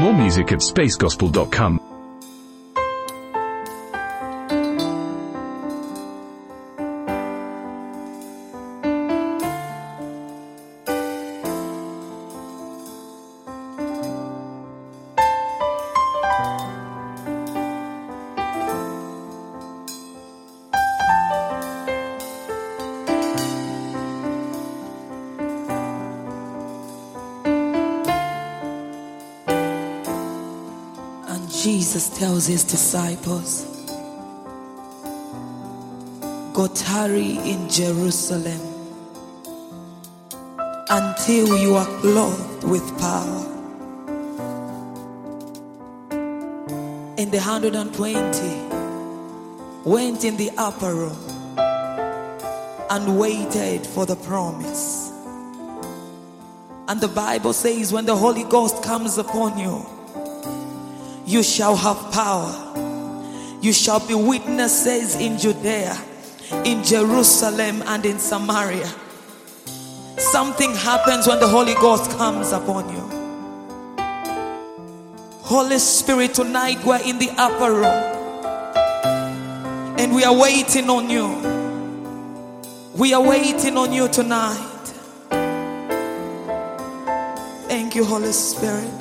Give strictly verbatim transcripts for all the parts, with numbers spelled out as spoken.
More music at space gospel dot com. Jesus tells his disciples, go tarry in Jerusalem until you are clothed with power. And the one hundred twenty went in the upper room and waited for the promise. And the Bible says, when the Holy Ghost comes upon you, you shall have power. You shall be witnesses in Judea, in Jerusalem, and in Samaria. Something happens when the Holy Ghost comes upon you. Holy Spirit, tonight we're in the upper room and we are waiting on you. We are waiting on you tonight. Thank you, Holy Spirit.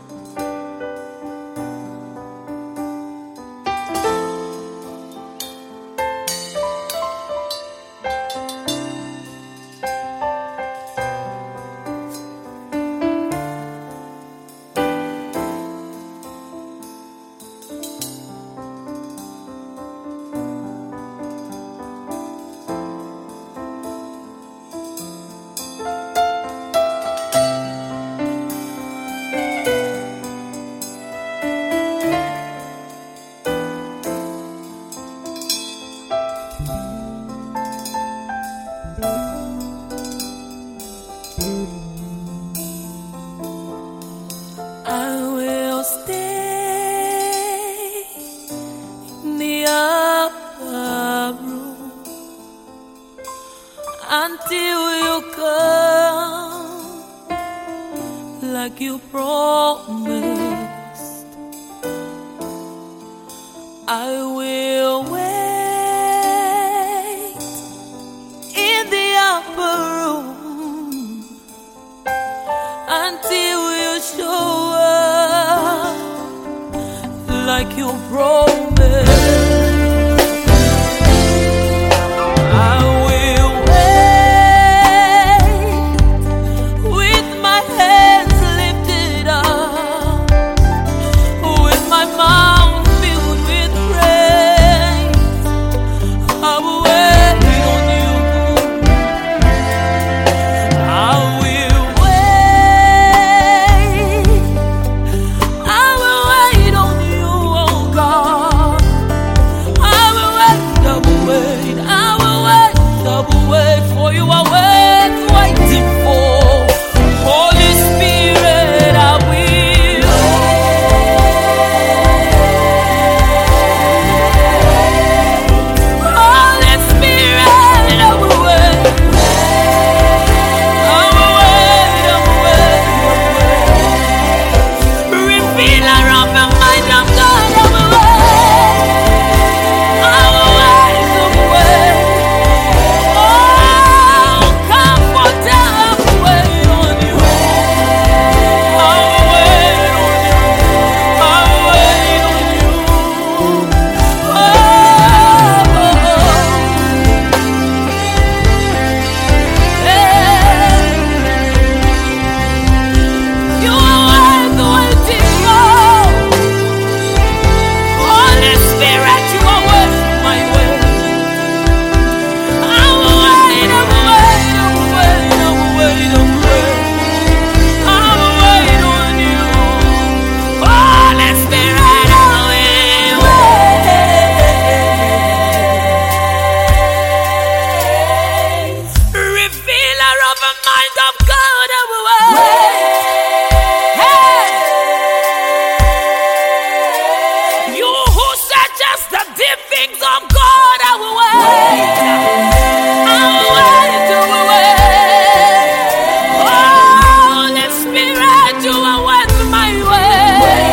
Until you come like you promised, I will wait in the upper room until you show up like you promised. You are worth my way.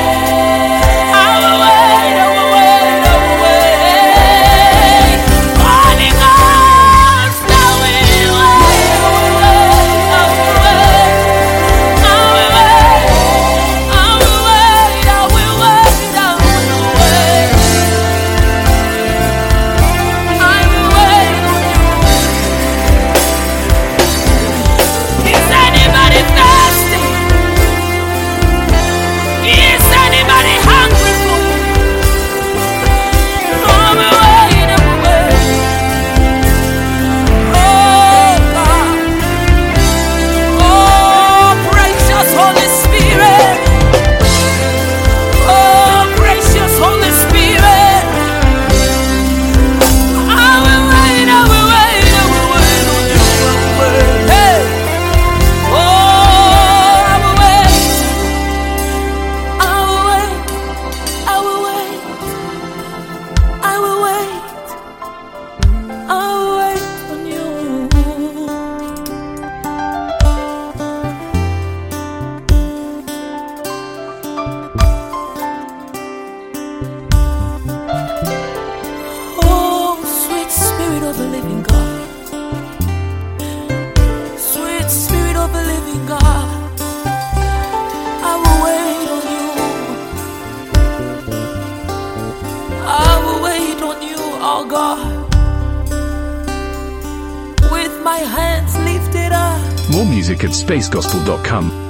living God. Sweet Spirit of the living God, I will wait on you. I will wait on you, oh God. With my hands lifted up. More music at space gospel dot com.